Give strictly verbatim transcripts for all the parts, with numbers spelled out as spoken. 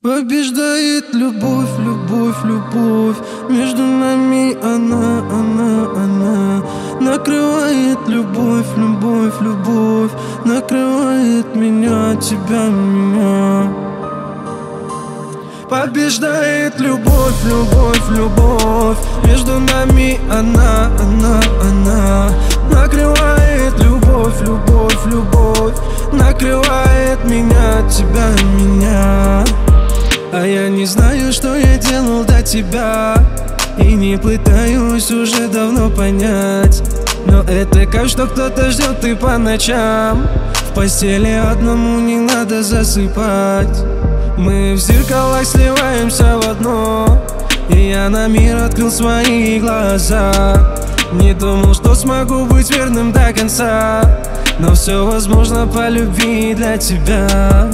Побеждает любовь, любовь, любовь. Между нами она, она, она. Накрывает любовь, любовь, любовь. Накрывает меня, тебя, меня. Побеждает любовь, любовь, любовь. Между нами она, она, она. Накрывает любовь, любовь, любовь. Накрывает меня, тебя, меня. А я не знаю, что я делал до тебя, и не пытаюсь уже давно понять. Но это как что кто-то ждет и по ночам. В постели одному не надо засыпать. Мы в зеркалах сливаемся в одно, и я на мир открыл свои глаза. Не думал, что смогу быть верным до конца, но все возможно по любви для тебя.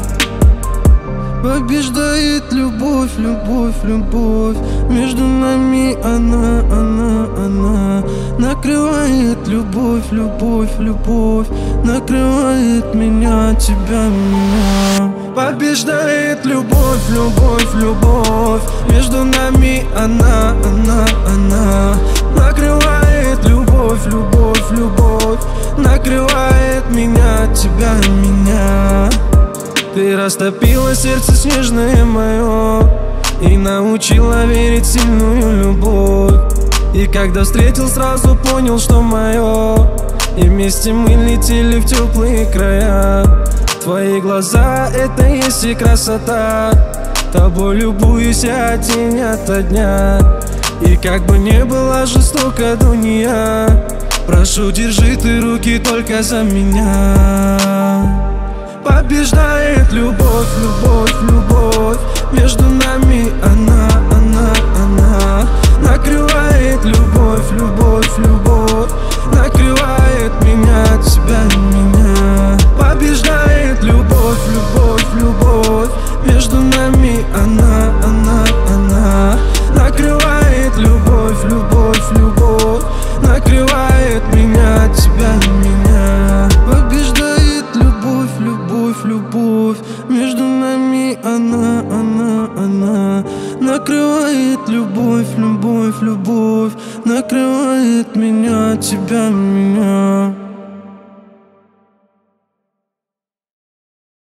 Побеждает любовь, любовь, любовь. Между нами она, она, она. Накрывает любовь, любовь, любовь. Накрывает меня, тебя, меня. Побеждает любовь, любовь, любовь. Между нами она, она, она. Накрывает любовь, любовь, любовь. Накрывает меня, тебя, меня. Ты растопила сердце снежное мое и научила верить в сильную любовь. И когда встретил, сразу понял, что мое. И вместе мы летели в теплые края. Твои глаза — это есть и красота. Тобой любуюсь я день ото дня. И как бы не была жестока дунья, прошу, держи ты руки только за меня. Побеждает любовь, любовь, любовь. Между нами она, она, она. Накрывает любовь, любовь, любовь. Накрывает меня, тебя, меня. Побеждает любовь, любовь, любовь. Между нами она, она, она. Накрывает любовь, любовь, любовь. Накрывает меня, тебя, меня. Побеждает любовь, любовь, любовь. Между нами она, она, она. Накрывает любовь, любовь, любовь. Накрывает меня, тебя, меня.